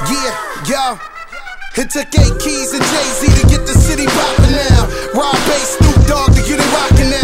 Yeah, yo. It took 8 Keys and Jay-Z to get the city poppin' now. Rob Bass, Snoop Dogg to get it rockin' now.